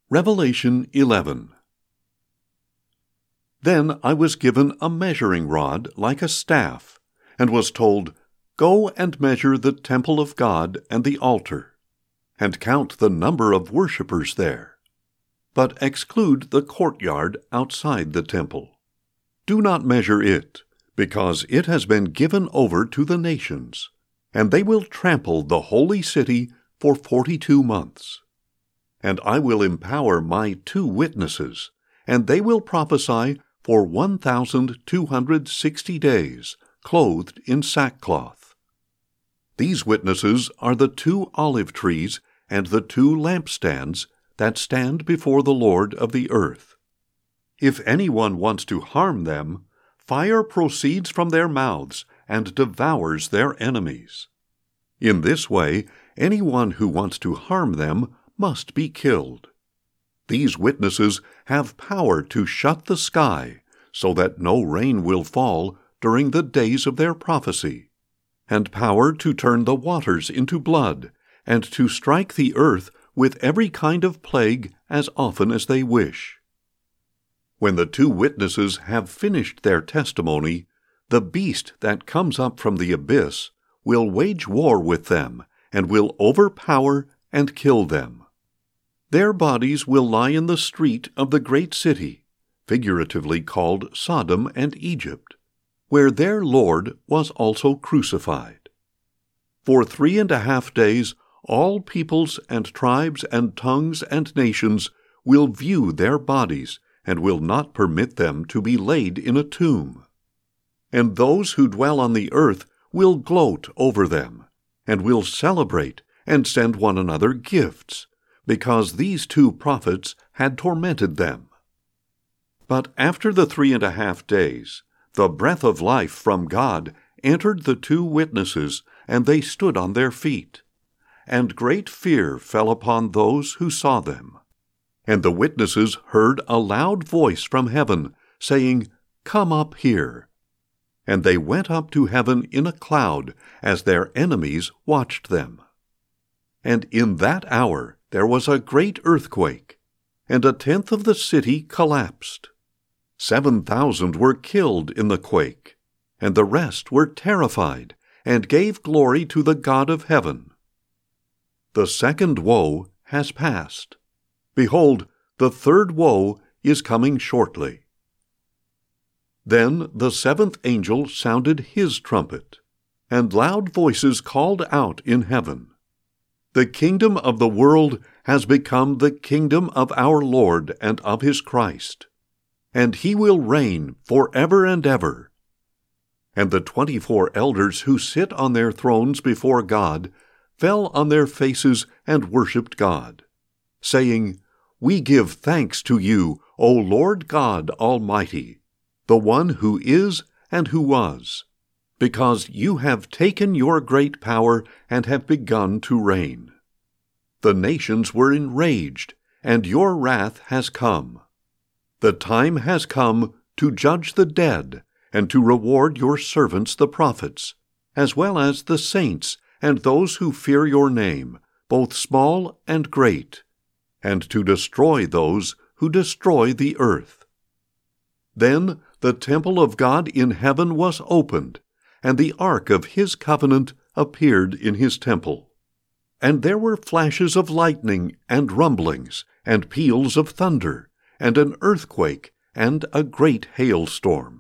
Revelation 11. Then I was given a measuring rod like a staff, and was told, Go and measure the temple of God and the altar, and count the number of worshippers there, but exclude the courtyard outside the temple. Do not measure it, because it has been given over to the nations, and they will trample the holy city for 42 months. And I will empower my 2 witnesses, and they will prophesy for 1,260 days, clothed in sackcloth. These witnesses are the 2 olive trees and the 2 lampstands that stand before the Lord of the earth. If anyone wants to harm them, fire proceeds from their mouths and devours their enemies. In this way, anyone who wants to harm them must be killed. These witnesses have power to shut the sky so that no rain will fall during the days of their prophecy, and power to turn the waters into blood, and to strike the earth with every kind of plague as often as they wish. When the 2 witnesses have finished their testimony, the beast that comes up from the abyss will wage war with them, and will overpower and kill them. Their bodies will lie in the street of the great city, figuratively called Sodom and Egypt, where their Lord was also crucified. For 3.5 days all peoples and tribes and tongues and nations will view their bodies, and will not permit them to be laid in a tomb. And those who dwell on the earth will gloat over them, and will celebrate and send one another gifts, because these 2 prophets had tormented them. But after the 3.5 days, the breath of life from God entered the 2 witnesses, and they stood on their feet. And great fear fell upon those who saw them. And the witnesses heard a loud voice from heaven, saying, Come up here. And they went up to heaven in a cloud, as their enemies watched them. And in that hour there was a great earthquake, and 1/10 of the city collapsed. 7,000 were killed in the quake, and the rest were terrified, and gave glory to the God of heaven. The 2nd woe has passed. Behold, the 3rd woe is coming shortly. Then the 7th angel sounded his trumpet, and loud voices called out in heaven, The kingdom of the world has become the kingdom of our Lord and of his Christ, and he will reign forever and ever. And the 24 elders who sit on their thrones before God fell on their faces and worshipped God, saying, We give thanks to you, O Lord God Almighty, the one who is and who was, because you have taken your great power and have begun to reign. The nations were enraged, and your wrath has come. The time has come to judge the dead, and to reward your servants the prophets, as well as the saints and those who fear your name, both small and great, and to destroy those who destroy the earth. Then the temple of God in heaven was opened, and the ark of his covenant appeared in his temple. And there were flashes of lightning, and rumblings, and peals of thunder, and an earthquake, and a great hailstorm.